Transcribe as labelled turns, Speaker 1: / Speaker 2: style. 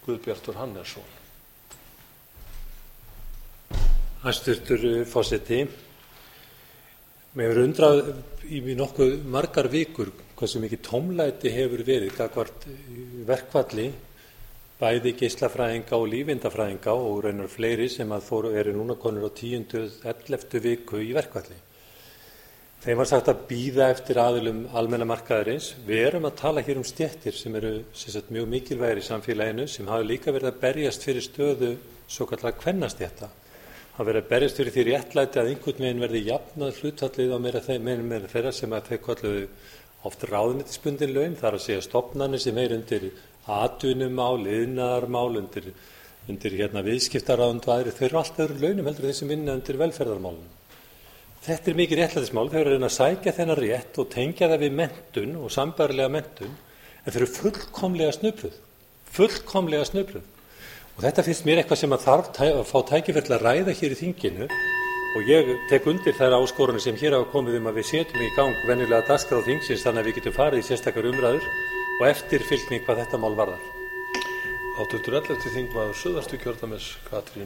Speaker 1: Guðbjartur Hannesson.
Speaker 2: Hæstvirtur forseti. Mig hefur undrað í nokkuð margar vikur hversu mikið tómlæti hefur verið gagnvart verkfalli bæði geislafræðinga og lífeindafræðinga og raunar fleiri sem eru núna konur á 10., 11. viku í verkfalli. Þeim var sagt að bíða eftir aðilum almenna markaðarins. Við erum að tala hér stéttir sem eru mjög mikilvægir í samfélaginu sem hafa líka verið að berjast fyrir stöðu svokallaðra kvennastétta. Það verið að berjast fyrir því réttlæti að einhvern veginn verði jafnað hlutfallið á meira þeirra sem að þau kölluðu oft ráðuneytisbundin laun, það er að segja stofnanir sem undir atvinnumál, iðnaðarmál, undir viðskiptaráðund og aðrir, þau eru allt öðrum launum heldur þeir sem vinna undir velferðarmálum. Þetta er mikið réttlætismál, þau eru að reyna að sækja þennan rétt og tengja það við menntun og sambærilega menntun, en þau eru fullkomlega snöpluð. Og þetta finnst mér eitthvað sem að þarf að fá tækifæri til að ræða hér í þinginu og ég tek undir þær áskorunir sem hér hafa komið að við setjum í gang venjulega dagskrá þingsins þannig að við getum farið í sérstakar umræður og eftirfylgni hvað þetta mál varðar.
Speaker 1: Háttvirtur 11. þingmaður Suðvesturkjördæmis Katrín